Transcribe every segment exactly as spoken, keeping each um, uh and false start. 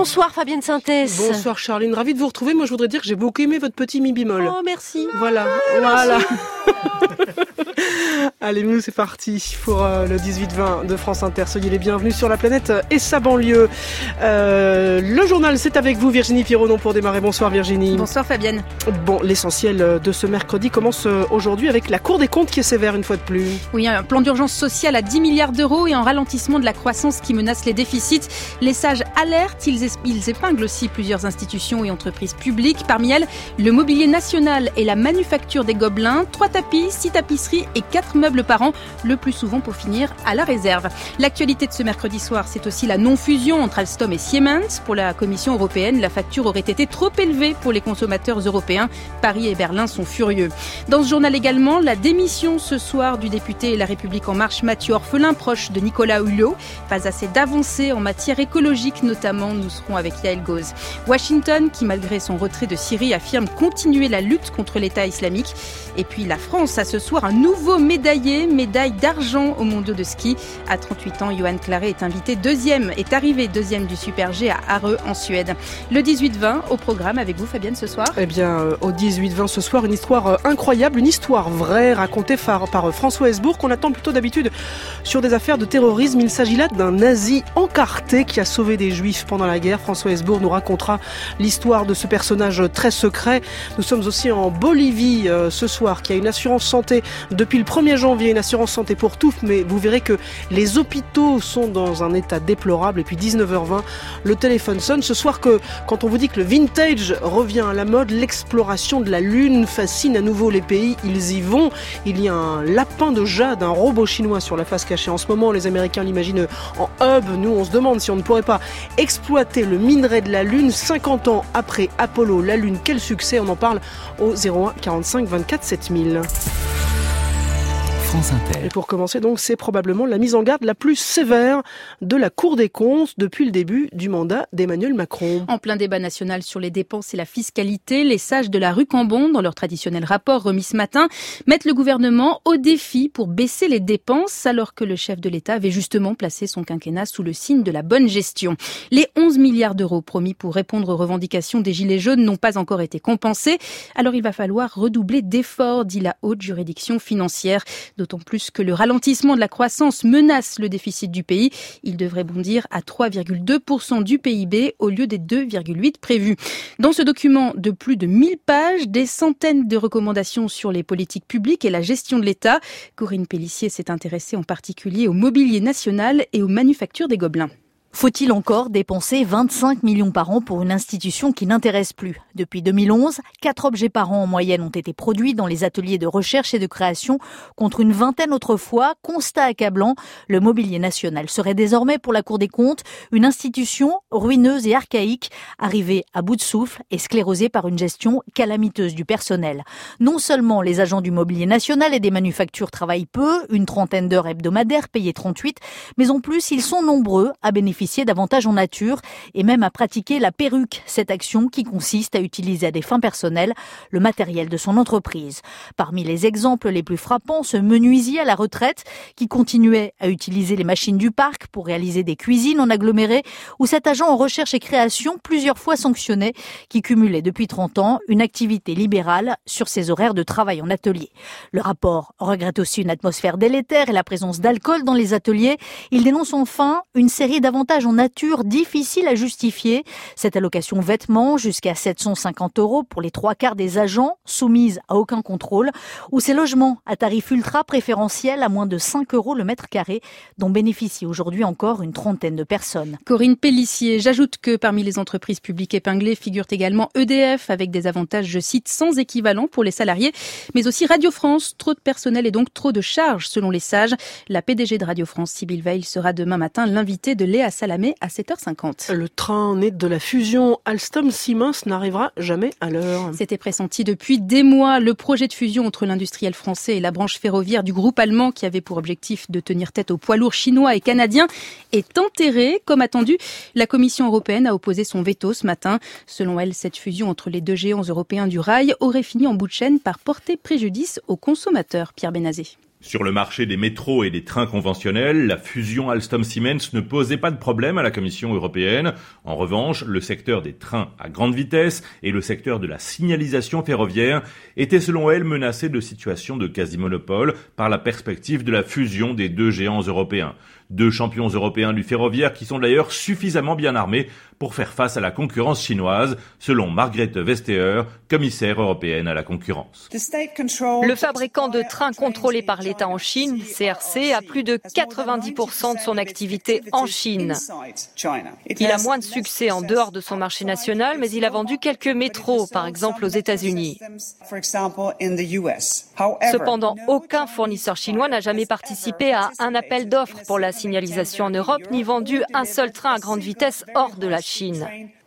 Bonsoir Fabienne Synthèse. Bonsoir Charline, ravie de vous retrouver. Moi je voudrais dire que j'ai beaucoup aimé votre petit mi bémol. Oh merci. Voilà, ah, voilà. Allez, nous c'est parti pour euh, le dix-huit vingt de France Inter. Soyez les bienvenus sur la planète et sa banlieue. Euh, le journal, c'est avec vous Virginie Pironon pour démarrer. Bonsoir Virginie. Bonsoir Fabienne. Bon, l'essentiel de ce mercredi commence aujourd'hui avec la Cour des comptes qui est sévère une fois de plus. Oui, un plan d'urgence sociale à dix milliards d'euros et un ralentissement de la croissance qui menace les déficits. Les sages alertent, ils, es- ils épinglent aussi plusieurs institutions et entreprises publiques. Parmi elles, le mobilier national et la manufacture des Gobelins. Trois tapis, six tapisseries et quatre meubles par an, le plus souvent pour finir à la réserve. L'actualité de ce mercredi soir, c'est aussi la non-fusion entre Alstom et Siemens. Pour la Commission européenne, la facture aurait été trop élevée pour les consommateurs européens. Paris et Berlin sont furieux. Dans ce journal également, la démission ce soir du député La République En Marche Mathieu Orphelin, proche de Nicolas Hulot. Pas assez d'avancées en matière écologique notamment, nous serons avec Yael Goz. Washington, qui malgré son retrait de Syrie, affirme continuer la lutte contre l'État islamique. Et puis la France a ce soir un nouveau médaillé, médaille d'argent au mondiaux de ski. À trente-huit ans, Johan Claret est invité deuxième, est arrivé deuxième du Super G à Areux en Suède. Le dix-huit vingt au programme avec vous Fabienne ce soir. Eh bien, euh, au dix-huit vingt ce soir, une histoire euh, incroyable, une histoire vraie racontée par, par euh, François Hesbourg qu'on attend plutôt d'habitude sur des affaires de terrorisme. Il s'agit là d'un nazi encarté qui a sauvé des juifs pendant la guerre. François Hesbourg nous racontera l'histoire de ce personnage très secret. Nous sommes aussi en Bolivie euh, ce soir, qui a une assurance santé depuis le premier janvier, une assurance santé pour tous, mais vous verrez que les hôpitaux sont dans un état déplorable. Et puis dix-neuf heures vingt, le téléphone sonne. Ce soir, que quand on vous dit que le vintage revient à la mode, l'exploration de la Lune fascine à nouveau les pays, ils y vont. Il y a un lapin de jade, un robot chinois sur la face cachée. En ce moment, les Américains l'imaginent en hub. Nous, on se demande si on ne pourrait pas exploiter le minerai de la Lune. cinquante ans après Apollo, la Lune, quel succès. On en parle au zéro un quarante-cinq vingt-quatre sept mille. France Inter. Et pour commencer, donc, c'est probablement la mise en garde la plus sévère de la Cour des comptes depuis le début du mandat d'Emmanuel Macron. En plein débat national sur les dépenses et la fiscalité, les sages de la rue Cambon, dans leur traditionnel rapport remis ce matin, mettent le gouvernement au défi pour baisser les dépenses, alors que le chef de l'État avait justement placé son quinquennat sous le signe de la bonne gestion. Les onze milliards d'euros promis pour répondre aux revendications des Gilets jaunes n'ont pas encore été compensés, alors il va falloir redoubler d'efforts, dit la haute juridiction financière. D'autant plus que le ralentissement de la croissance menace le déficit du pays. Il devrait bondir à trois virgule deux pour cent du P I B au lieu des deux virgule huit prévus. Dans ce document de plus de mille pages, des centaines de recommandations sur les politiques publiques et la gestion de l'État. Corinne Pélissier s'est intéressée en particulier au mobilier national et aux manufactures des Gobelins. Faut-il encore dépenser vingt-cinq millions par an pour une institution qui n'intéresse plus ? Depuis deux mille onze, quatre objets par an en moyenne ont été produits dans les ateliers de recherche et de création, contre une vingtaine autrefois. Constat accablant, le mobilier national serait désormais pour la Cour des comptes une institution ruineuse et archaïque, arrivée à bout de souffle et sclérosée par une gestion calamiteuse du personnel. Non seulement les agents du mobilier national et des manufactures travaillent peu, une trentaine d'heures hebdomadaires payées trente-huit, mais en plus ils sont nombreux à bénéficier davantage en nature et même à pratiquer la perruque, cette action qui consiste à utiliser à des fins personnelles le matériel de son entreprise. Parmi les exemples les plus frappants, ce menuisier à la retraite qui continuait à utiliser les machines du parc pour réaliser des cuisines en aggloméré, ou cet agent en recherche et création plusieurs fois sanctionné qui cumulait depuis trente ans une activité libérale sur ses horaires de travail en atelier. Le rapport regrette aussi une atmosphère délétère et la présence d'alcool dans les ateliers. Il dénonce enfin une série d'avantages en nature difficile à justifier. Cette allocation vêtements jusqu'à sept cent cinquante euros pour les trois quarts des agents, soumise à aucun contrôle, ou ces logements à tarif ultra préférentiel à moins de cinq euros le mètre carré, dont bénéficient aujourd'hui encore une trentaine de personnes. Corinne Pélissier, j'ajoute que parmi les entreprises publiques épinglées figurent également E D F avec des avantages, je cite, sans équivalent pour les salariés, mais aussi Radio France, trop de personnel et donc trop de charges selon les sages. La P D G de Radio France, Sybille Veil, sera demain matin l'invitée de Léa Salamé à sept heures cinquante. Le train né de la fusion Alstom-Siemens n'arrivera jamais à l'heure. C'était pressenti depuis des mois. Le projet de fusion entre l'industriel français et la branche ferroviaire du groupe allemand, qui avait pour objectif de tenir tête aux poids lourds chinois et canadiens, est enterré. Comme attendu, la Commission européenne a opposé son veto ce matin. Selon elle, cette fusion entre les deux géants européens du rail aurait fini en bout de chaîne par porter préjudice aux consommateurs. Pierre Bénazé. Sur le marché des métros et des trains conventionnels, la fusion Alstom-Siemens ne posait pas de problème à la Commission européenne. En revanche, le secteur des trains à grande vitesse et le secteur de la signalisation ferroviaire étaient selon elle menacés de situations de quasi-monopole par la perspective de la fusion des deux géants européens. Deux champions européens du ferroviaire qui sont d'ailleurs suffisamment bien armés pour faire face à la concurrence chinoise, selon Margrethe Vestager, commissaire européenne à la concurrence. Le fabricant de trains contrôlé par l'État en Chine, C R C, a plus de quatre-vingt-dix pour cent de son activité en Chine. Il a moins de succès en dehors de son marché national, mais il a vendu quelques métros, par exemple aux États-Unis. Cependant, aucun fournisseur chinois n'a jamais participé à un appel d'offres pour la signalisation en Europe, ni vendu un seul train à grande vitesse hors de la Chine.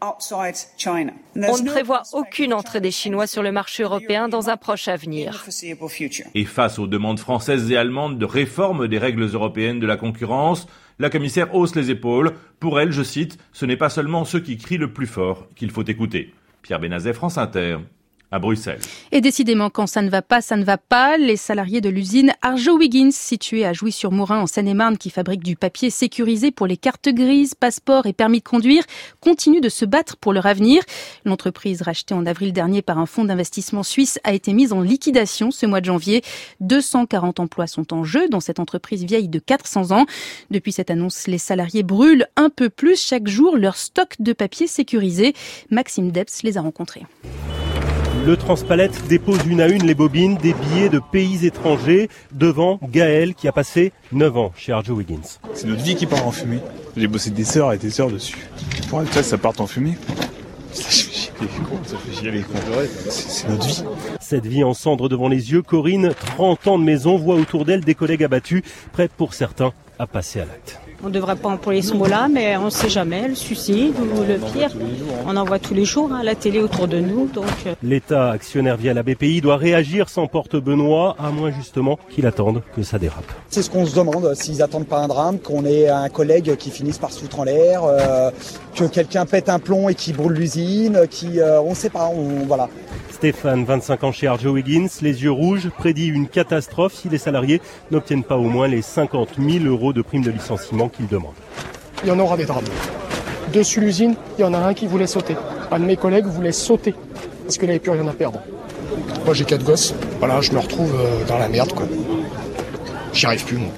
On ne prévoit aucune entrée des Chinois sur le marché européen dans un proche avenir. Et face aux demandes françaises et allemandes de réforme des règles européennes de la concurrence, la commissaire hausse les épaules. Pour elle, je cite, « Ce n'est pas seulement ceux qui crient le plus fort qu'il faut écouter ». Pierre Benazet, France Inter. À Bruxelles. Et décidément, quand ça ne va pas, ça ne va pas. Les salariés de l'usine Arjowiggins, située à Jouy-sur-Morin en Seine-et-Marne, qui fabrique du papier sécurisé pour les cartes grises, passeports et permis de conduire, continuent de se battre pour leur avenir. L'entreprise, rachetée en avril dernier par un fonds d'investissement suisse, a été mise en liquidation ce mois de janvier. deux cent quarante emplois sont en jeu dans cette entreprise vieille de quatre cents ans. Depuis cette annonce, les salariés brûlent un peu plus chaque jour leur stock de papier sécurisé. Maxime Debs les a rencontrés. Le Transpalette dépose une à une les bobines des billets de pays étrangers devant Gaël qui a passé neuf ans chez Arjowiggins. C'est notre vie qui part en fumée. J'ai bossé des sœurs et des sœurs dessus. Pour ça, ça part en fumée. C'est notre vie. Cette vie en cendres devant les yeux, Corinne, trente ans de maison, voit autour d'elle des collègues abattus, prêts pour certains à passer à l'acte. On ne devrait pas employer ce mot-là, mais on ne sait jamais, le suicide ou le pire. On en voit tous les jours à hein, la télé autour de nous. Donc... L'État, actionnaire via la B P I, doit réagir sans porte-Benoît, à moins justement qu'il attende que ça dérape. C'est ce qu'on se demande, s'ils n'attendent pas un drame, qu'on ait un collègue qui finisse par se foutre en l'air, euh, que quelqu'un pète un plomb et qui brûle l'usine, qui, euh, on ne sait pas, on, voilà. Stéphane, vingt-cinq ans chez Arjowiggins, les yeux rouges, prédit une catastrophe si les salariés n'obtiennent pas au moins les cinquante mille euros de prime de licenciement qu'ils demandent. Il y en aura des drames. Dessus l'usine, il y en a un qui voulait sauter. Un de mes collègues voulait sauter parce qu'il n'avait plus rien à perdre. Moi j'ai quatre gosses, voilà, je me retrouve dans la merde quoi. J'y arrive plus moi.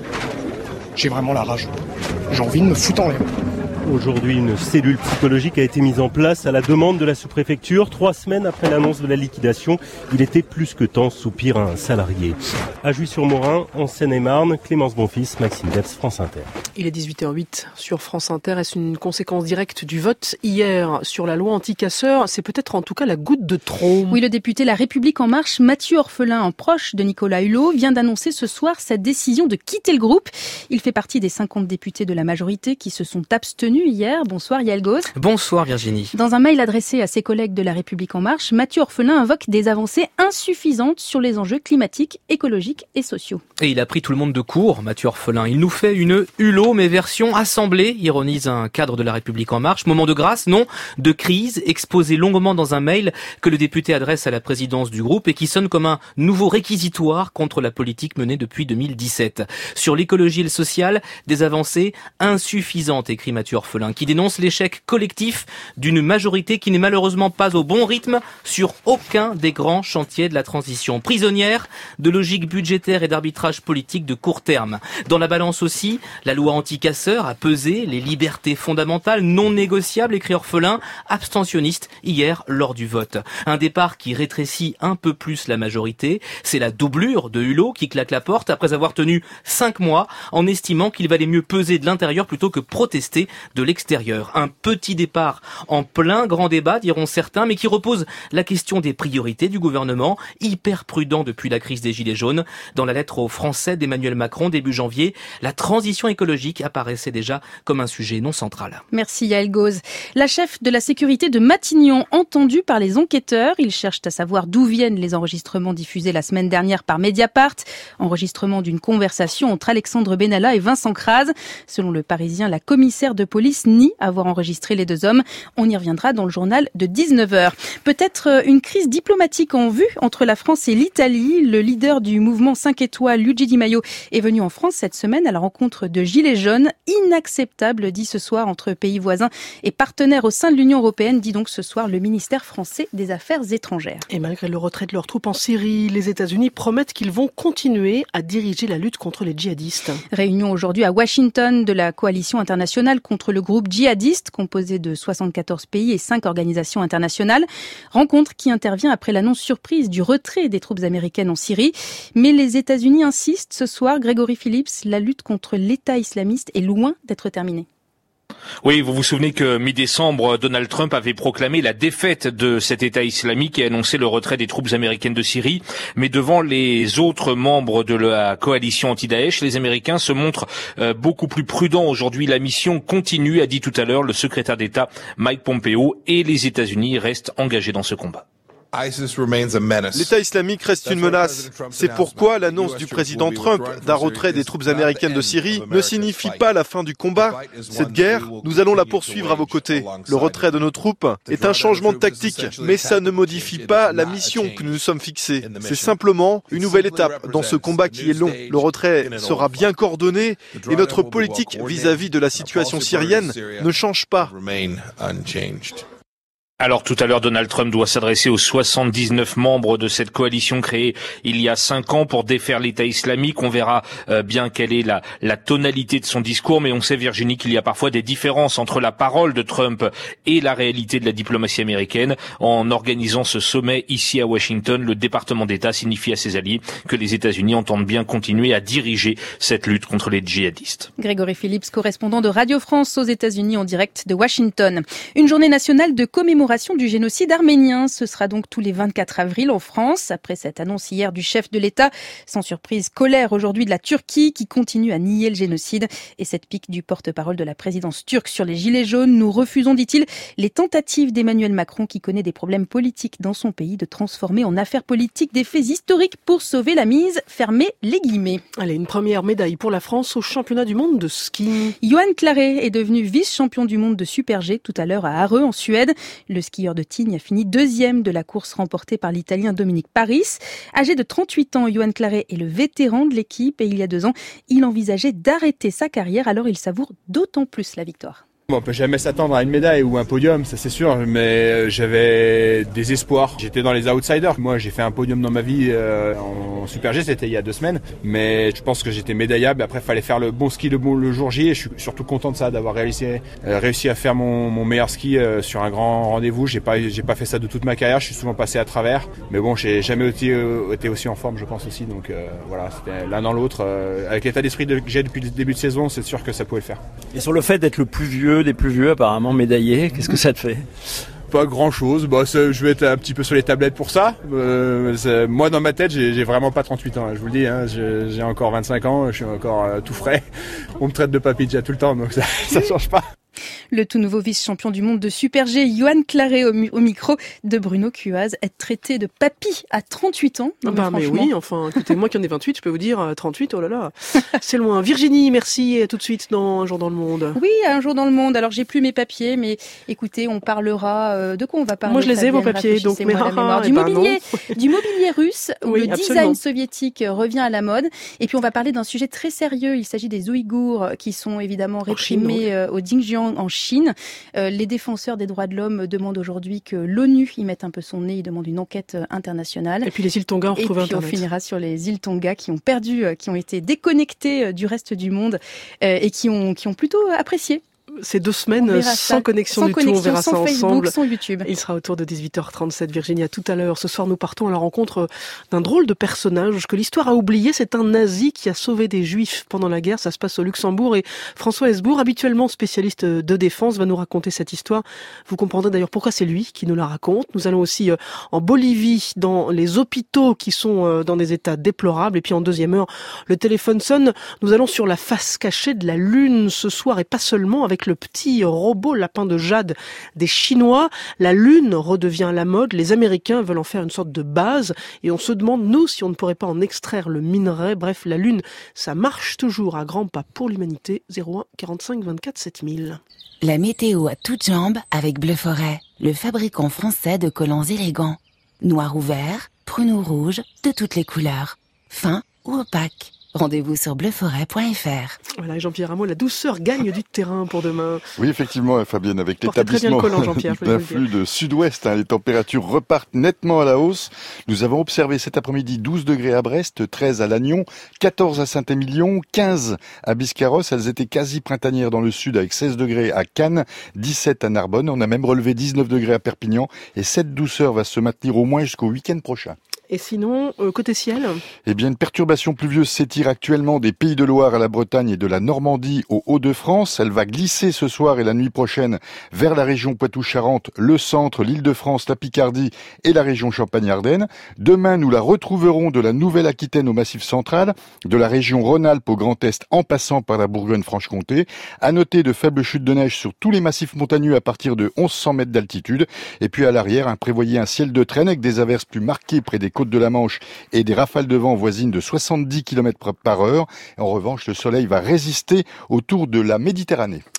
J'ai vraiment la rage. J'ai envie de me foutre en l'air. Aujourd'hui, une cellule psychologique a été mise en place à la demande de la sous-préfecture. Trois semaines après l'annonce de la liquidation, il était plus que temps, soupire un salarié. À Jouy-sur-Morin, en Seine-et-Marne, Clémence Bonfils, Maxime Debs, France Inter. Il est dix-huit heures huit sur France Inter. Est-ce une conséquence directe du vote hier sur la loi anti-casseurs? C'est peut-être en tout cas la goutte de trop. Oui, le député La République En Marche, Mathieu Orphelin, un proche de Nicolas Hulot, vient d'annoncer ce soir sa décision de quitter le groupe. Il fait partie des cinquante députés de la majorité qui se sont abstenus hier. Bonsoir Yael Gauz. Bonsoir Virginie. Dans un mail adressé à ses collègues de La République En Marche, Mathieu Orphelin invoque des avancées insuffisantes sur les enjeux climatiques, écologiques et sociaux. Et il a pris tout le monde de court, Mathieu Orphelin. Il nous fait une Hulot, mais version assemblée, ironise un cadre de La République En Marche. Moment de grâce, non, de crise, exposé longuement dans un mail que le député adresse à la présidence du groupe et qui sonne comme un nouveau réquisitoire contre la politique menée depuis deux mille dix-sept. Sur l'écologie et le social, des avancées insuffisantes, écrit Mathieu Orphelin, qui dénonce l'échec collectif d'une majorité qui n'est malheureusement pas au bon rythme sur aucun des grands chantiers de la transition. Prisonnière de logique budgétaire et d'arbitrage politique de court terme. Dans la balance aussi, la loi anti-casseurs a pesé les libertés fondamentales non négociables, écrit Orphelin, abstentionniste hier lors du vote. Un départ qui rétrécit un peu plus la majorité. C'est la doublure de Hulot qui claque la porte après avoir tenu cinq mois en estimant qu'il valait mieux peser de l'intérieur plutôt que protester de l'extérieur. Un petit départ en plein grand débat, diront certains, mais qui repose la question des priorités du gouvernement, hyper prudent depuis la crise des Gilets jaunes. Dans la lettre aux Français d'Emmanuel Macron, début janvier, la transition écologique apparaissait déjà comme un sujet non central. Merci Yael Gauz. La chef de la sécurité de Matignon, entendue par les enquêteurs. Ils cherchent à savoir d'où viennent les enregistrements diffusés la semaine dernière par Mediapart. Enregistrement d'une conversation entre Alexandre Benalla et Vincent Kras. Selon le Parisien, la commissaire de police police nie avoir enregistré les deux hommes. On y reviendra dans le journal de dix-neuf heures. Peut-être une crise diplomatique en vue entre la France et l'Italie. Le leader du mouvement cinq étoiles, Luigi Di Maio, est venu en France cette semaine à la rencontre de Gilets jaunes. Inacceptable, dit ce soir, entre pays voisins et partenaires au sein de l'Union européenne, dit donc ce soir le ministère français des Affaires étrangères. Et malgré le retrait de leurs troupes en Syrie, les États-Unis promettent qu'ils vont continuer à diriger la lutte contre les djihadistes. Réunion aujourd'hui à Washington de la coalition internationale contre le groupe djihadiste, composé de soixante-quatorze pays et cinq organisations internationales. Rencontre qui intervient après l'annonce surprise du retrait des troupes américaines en Syrie. Mais les États-Unis insistent ce soir, Grégory Phillips, la lutte contre l'État islamiste est loin d'être terminée. Oui, vous vous souvenez que mi-décembre, Donald Trump avait proclamé la défaite de cet État islamique et annoncé le retrait des troupes américaines de Syrie. Mais devant les autres membres de la coalition anti-Daesh, les Américains se montrent euh, beaucoup plus prudents aujourd'hui. La mission continue, a dit tout à l'heure le secrétaire d'État Mike Pompeo, et les États-Unis restent engagés dans ce combat. L'État islamique reste une menace. C'est pourquoi l'annonce du président Trump d'un retrait des troupes américaines de Syrie ne signifie pas la fin du combat. Cette guerre, nous allons la poursuivre à vos côtés. Le retrait de nos troupes est un changement de tactique, mais ça ne modifie pas la mission que nous nous sommes fixée. C'est simplement une nouvelle étape dans ce combat qui est long. Le retrait sera bien coordonné et notre politique vis-à-vis de la situation syrienne ne change pas. Alors tout à l'heure, Donald Trump doit s'adresser aux soixante-dix-neuf membres de cette coalition créée il y a cinq ans pour défaire l'État islamique. On verra euh, bien quelle est la, la tonalité de son discours, mais on sait, Virginie, qu'il y a parfois des différences entre la parole de Trump et la réalité de la diplomatie américaine. En organisant ce sommet ici à Washington, le département d'État signifie à ses alliés que les États-Unis entendent bien continuer à diriger cette lutte contre les djihadistes. Grégory Phillips, correspondant de Radio France aux États-Unis en direct de Washington. Une journée nationale de commémoration du génocide arménien. Ce sera donc tous les vingt-quatre avril en France. Après cette annonce hier du chef de l'État, sans surprise, colère aujourd'hui de la Turquie qui continue à nier le génocide. Et cette pique du porte-parole de la présidence turque sur les gilets jaunes. Nous refusons, dit-il, les tentatives d'Emmanuel Macron, qui connaît des problèmes politiques dans son pays, de transformer en affaires politiques des faits historiques pour sauver la mise. Fermez les guillemets. Allez, une première médaille pour la France au championnat du monde de ski. Yoann Claret est devenu vice-champion du monde de Super G tout à l'heure à Areux en Suède. Le skieur de Tignes a fini deuxième de la course remportée par l'Italien Dominique Paris. Âgé de trente-huit ans, Yoann Claret est le vétéran de l'équipe et il y a deux ans, il envisageait d'arrêter sa carrière, alors il savoure d'autant plus la victoire. On peut jamais s'attendre à une médaille ou un podium, ça c'est sûr, mais j'avais des espoirs. J'étais dans les outsiders. Moi, j'ai fait un podium dans ma vie euh, en Super G, c'était il y a deux semaines, mais je pense que j'étais médaillable. Après, il fallait faire le bon ski le, bon, le jour J, et je suis surtout content de ça, d'avoir réussi, euh, réussi à faire mon, mon meilleur ski euh, sur un grand rendez-vous. J'ai pas, j'ai pas fait ça de toute ma carrière, je suis souvent passé à travers, mais bon, j'ai jamais été, euh, été aussi en forme, je pense aussi. Donc euh, voilà, c'était l'un dans l'autre. Euh, avec l'état d'esprit que j'ai depuis le début de saison, c'est sûr que ça pouvait le faire. Et sur le fait d'être le plus vieux des plus vieux, apparemment médaillé, qu'est-ce que ça te fait? Pas grand chose, bah, je vais être un petit peu sur les tablettes pour ça. Euh, moi dans ma tête j'ai, j'ai vraiment pas trente-huit ans, hein, je vous le dis, hein, j'ai, j'ai encore vingt-cinq ans, je suis encore euh, tout frais. On me traite de papy déjà tout le temps, donc ça, ça change pas. Le tout nouveau vice-champion du monde de Super G, Yoann Claret, au, au micro de Bruno Cuaz. Être traité de papy à trente-huit ans. Non, bah, mais, mais oui, enfin, écoutez, moi qui en ai vingt-huit, je peux vous dire, trente-huit, oh là là, c'est loin. Virginie, merci, et à tout de suite dans Un jour dans le monde. Oui, Un jour dans le monde. Alors, j'ai plus mes papiers, mais écoutez, on parlera, euh, de quoi on va parler? Moi, je les ai, vos papiers, donc, mais ah, du, ben mobilier, du mobilier russe, où oui, le absolument. Design soviétique revient à la mode. Et puis, on va parler d'un sujet très sérieux. Il s'agit des Ouïghours, qui sont évidemment réprimés Chine, au Xinjiang, en Chine. Euh, les défenseurs des droits de l'homme demandent aujourd'hui que l'ONU y mette un peu son nez, ils demandent une enquête internationale. Et puis les îles Tonga, on retrouve Internet. Et puis on finira sur les îles Tonga qui ont perdu, qui ont été déconnectées du reste du monde euh, et qui ont, qui ont plutôt apprécié. Ces deux semaines sans ça. connexion sans du connexion, tout, on verra sans ça Facebook, ensemble. Sans YouTube. Il sera autour de dix-huit heures trente-sept, Virginie, à tout à l'heure. Ce soir, nous partons à la rencontre d'un drôle de personnage que l'histoire a oublié. C'est un nazi qui a sauvé des juifs pendant la guerre. Ça se passe au Luxembourg et François Hesbourg, habituellement spécialiste de défense, va nous raconter cette histoire. Vous comprendrez d'ailleurs pourquoi c'est lui qui nous la raconte. Nous allons aussi en Bolivie, dans les hôpitaux qui sont dans des états déplorables. Et puis en deuxième heure, le téléphone sonne. Nous allons sur la face cachée de la Lune ce soir et pas seulement avec le petit robot lapin de jade des Chinois. La Lune redevient à la mode. Les Américains veulent en faire une sorte de base. Et on se demande, nous, si on ne pourrait pas en extraire le minerai. Bref, la Lune, ça marche toujours à grands pas pour l'humanité. zéro un quarante-cinq vingt-quatre sept mille. La météo à toutes jambes avec Bleu Forêt, le fabricant français de collants élégants. Noir ou vert, prune ou rouge, de toutes les couleurs. Fin ou opaque. Rendez-vous sur bleu forêt point f r. Voilà, Jean-Pierre Rameau, la douceur gagne du terrain pour demain. Oui, effectivement, Fabienne, avec l'établissement d'un flux de sud-ouest, hein, les températures repartent nettement à la hausse. Nous avons observé cet après-midi douze degrés à Brest, treize à Lannion, quatorze à Saint-Émilion, quinze à Biscarrosse. Elles étaient quasi printanières dans le sud avec seize degrés à Cannes, dix-sept à Narbonne. On a même relevé dix-neuf degrés à Perpignan et cette douceur va se maintenir au moins jusqu'au week-end prochain. Et sinon, euh, côté ciel ? Eh bien, une perturbation pluvieuse s'étire actuellement des Pays de Loire à la Bretagne et de la Normandie aux Hauts-de-France. Elle va glisser ce soir et la nuit prochaine vers la région Poitou-Charentes, le centre, l'Île-de-France, la Picardie et la région Champagne-Ardenne. Demain, nous la retrouverons de la Nouvelle-Aquitaine au Massif central, de la région Rhône-Alpes au Grand Est en passant par la Bourgogne-Franche-Comté. À noter de faibles chutes de neige sur tous les massifs montagneux à partir de mille cent mètres d'altitude. Et puis à l'arrière, hein, prévoyez un ciel de traîne avec des averses plus marquées près des côtes de la Manche et des rafales de vent voisines de soixante-dix kilomètres par heure. En revanche, le soleil va résister autour de la Méditerranée.